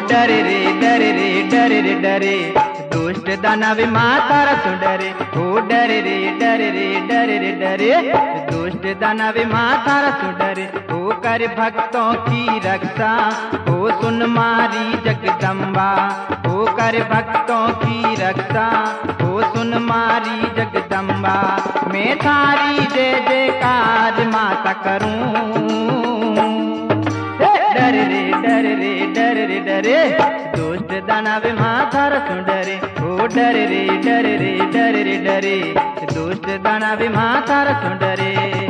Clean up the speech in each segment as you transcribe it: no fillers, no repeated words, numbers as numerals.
डरे रे डरे रे डरे रे डरे दुष्ट दानव माता रसु डरे। ओ डरे रे डरे रे डरे रे डरे दुष्ट दानव माता रसु डरे। ओ कर भक्तों की रक्षा ओ सुन मारी जगदम्बा। ओ कर भक्तों की रक्षा ओ सुन मारी जगदम्बा। मैं थारी जय जयकार माता करूं। डरे रे डरे रे डरे रे डरे दुष्ट दानव माता रसु डरे। ओ डरे रे डरे रे डरे रे डरे दुष्ट दानव माता रसु डरे।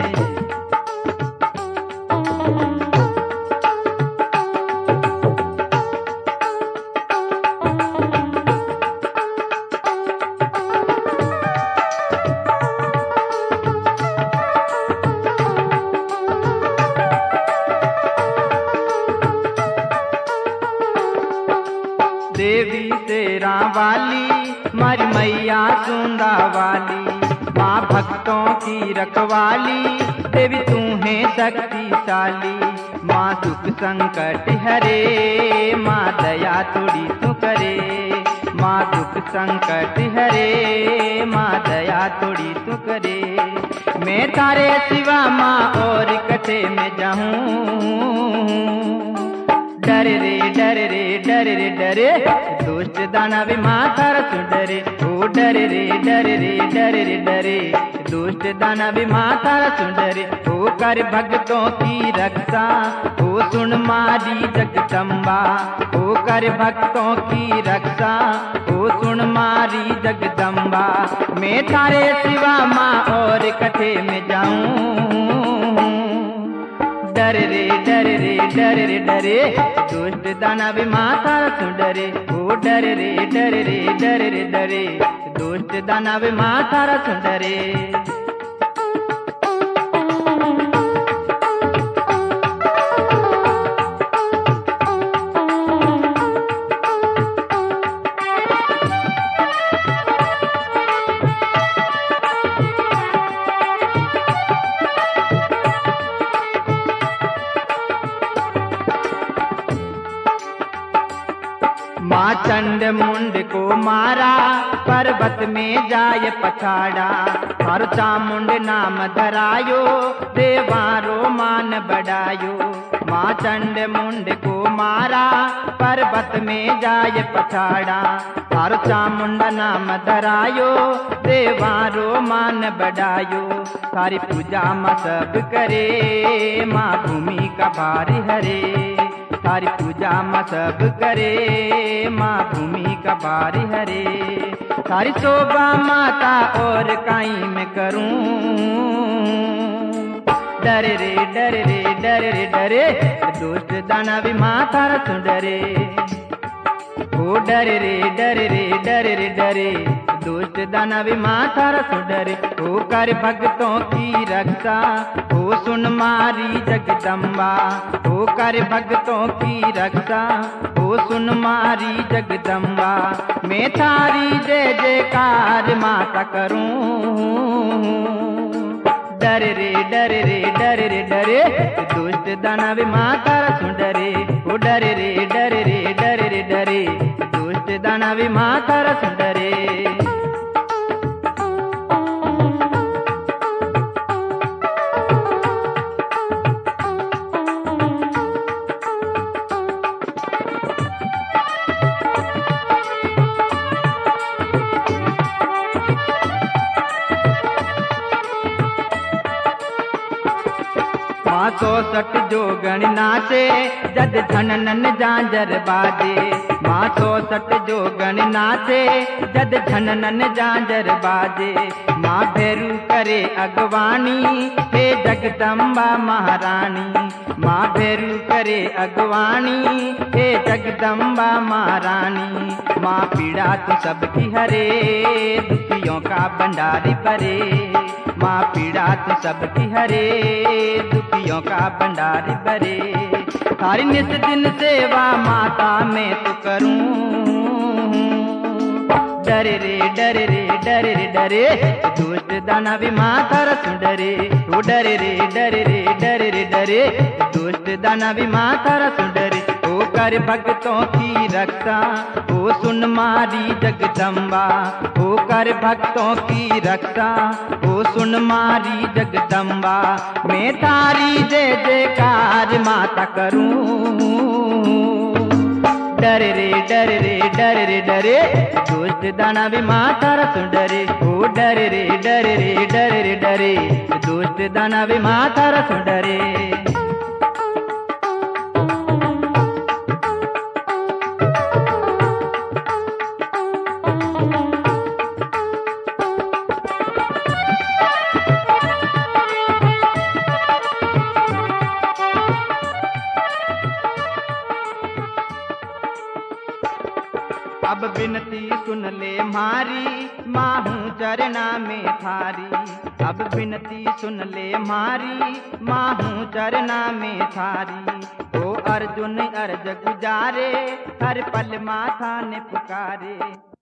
देवी तेरा वाली मारी मैया सुंदा वाली माँ भक्तों की रखवाली। देवी तू है शक्तिशाली माँ दुख संकट हरे माँ दया थोड़ी तू करे। माँ दुख संकट हरे माँ दया थोड़ी तू करे। मैं तारे सिवा माँ और कटे में जाऊं। डरे रे डरे रे डरे रे डरे दुष्ट दानव माता रसु डरे। ओ डरे रे डरे रे डरे रे डरे दुष्ट दानव माता रसु डरे। ओ कर भक्तों की रक्षा ओ सुन मारी जगदम्बा। ओ कर भक्तों की रक्षा ओ सुन मारी जगदम्बा। मैं तारे सिवा माँ और कथे में जाऊं। डरे रे डरे रे डरे रे डरे दुष्ट दानव माता रसु डरे। ओ डरे रे डरे रे डरे रे डरे दुष्ट दानव माता रसु डरे। माँ चंड मुंड को मारा पर्वत में जाय पछाड़ा। हर चामुंड नाम धरायो देवारो मान बढ़ायो। माँ चंड मुंड को मारा पर्वत में जाय पछाड़ा। हर चामुंड नाम धरायो देवारो मान बढ़ायो। सारी पूजा माँ सब करे माँ भूमि का भार हरे। सारी पूजा माँ सब करे माँ भूमि का भार हरे। सारी शोभा माता और काई में करूं। डरे रे डरे रे डरे रे डरे दुष्ट दानव माता रसु डरे। ओ डरे रे डरे रे डरे रे डरे दुष्ट दानव माता रसु डरे। ओ कर भक्तों की रक्षा ओ सुन मारी जगदम्बा। ओ कर भक्तों की रक्षा ओ सुन मारी जगदम्बा। मैं थारी जय जयकार माता करूं। डरे रे डरे रे डरे रे डरे दुष्ट दानव माता रसु डरे। ओ डरे रे डरे रे डरे रे डरे दुष्ट दानव माता रसु डरे। माँ 64 जोगण नाचे जद झननन झांझर बाजे। माँ 64 जोगण नाचे जद झननन झांझर बाजे। माँ भैरू करे अगवानी हे जगदम्बा महारानी। माँ भैरू करे अगवानी हे जगदम्बा महारानी। माँ पीड़ा तू सबकी हरे दुखियों का भंडारी भरे। माँ पीड़ा तू सबकी हरे दुखियों का भंडारी भरे। सारी निस दिन सेवा माता में तो करूं। डरे रे डरे रे डरे रे डरे दुष्ट दानव माता रसु डरे। ओ डरे रे डरे रे डरे रे डरे दुष्ट दानव माता रसु डरे। ओ कर भक्तों की रक्षा, ओ सुन मारी जगदम्बा। ओ कर भक्तों की रक्षा, ओ सुन मारी जगदम्बा। मैं तारी जय जयकार माता करूं। डर रे डर रे डर रे डरे, दुष्ट दानव माता रसु डरे। ओ डर रे डर रे डर रे डरे, दुष्ट दानव माता रसु डरे। अब विनती सुन ले मारी, माहू चरना में थारी। अब विनती सुन ले मारी, माहू चरना में थारी। ओ अर्जुन अर्ज गुजारे, हर पल माथा ने पुकारे।